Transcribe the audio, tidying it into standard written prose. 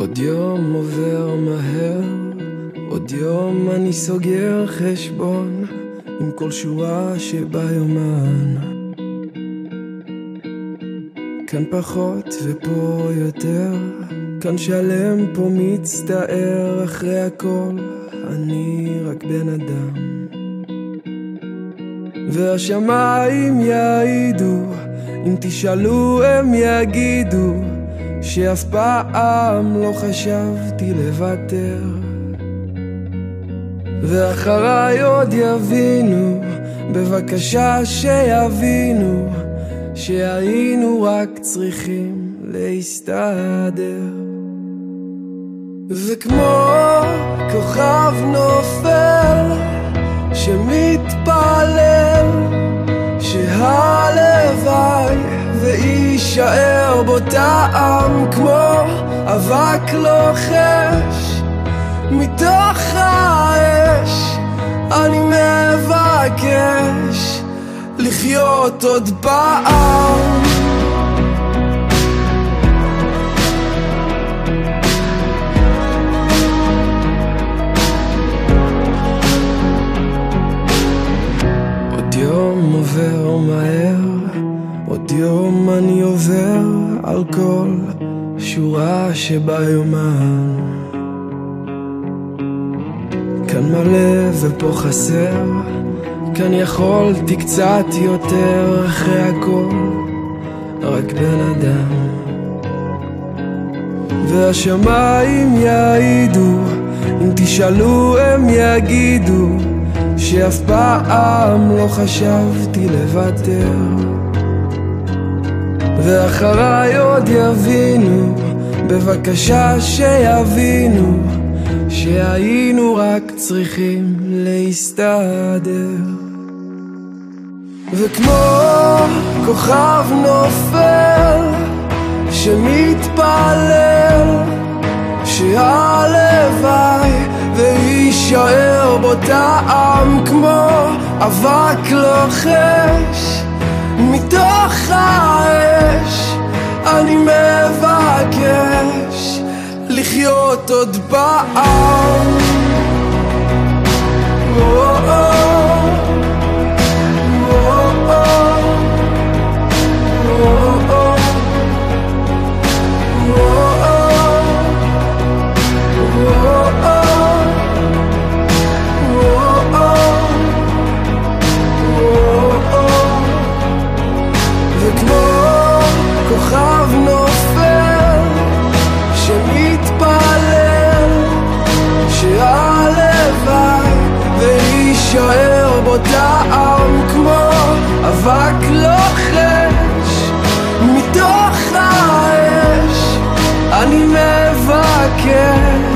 עוד יום עובר מהר, עוד יום אני סוגר חשבון עם כל שורה שביומן. כאן פחות ופה יותר, כאן שלם פה מצטער, אחרי הכל אני רק בן אדם. והשמיים יעידו, אם תשאלו הם יגידו, שאף פעם לא חשבתי לוותר. ואחריי עוד יבינו, בבקשה שיבינו, שהיינו רק צריכים להסתדר. וכמו כוכב נופל שמתפלל שהלוואי ויישאר בו טעם, כמו אבק לוחש מתוך האש, אני מבקש לחיות עוד פעם. עוד יום עובר מהר, עוד יום אני עובר על כל שורה שביומן. כאן מלא ופה חסר, כאן יכולתי קצת יותר, אחרי הכל רק בן אדם. והשמיים יעידו, אם תשאלו הם יגידו, שאף פעם לא חשבתי לוותר. ואחריי עוד יבינו, בבקשה שיבינו, שהיינו רק צריכים להסתדר. וכמו כוכב נופל שמתפלל שהלוואי ויישאר בו טעם, כמו אבק לוחש מתוך האש, אני מבקש לחיות עוד פעם. וכמו כוכב נופל שמתפלל שהלוואי ויישאר בו טעם, כמו אבק לוחש מתוך האש, אני מבקש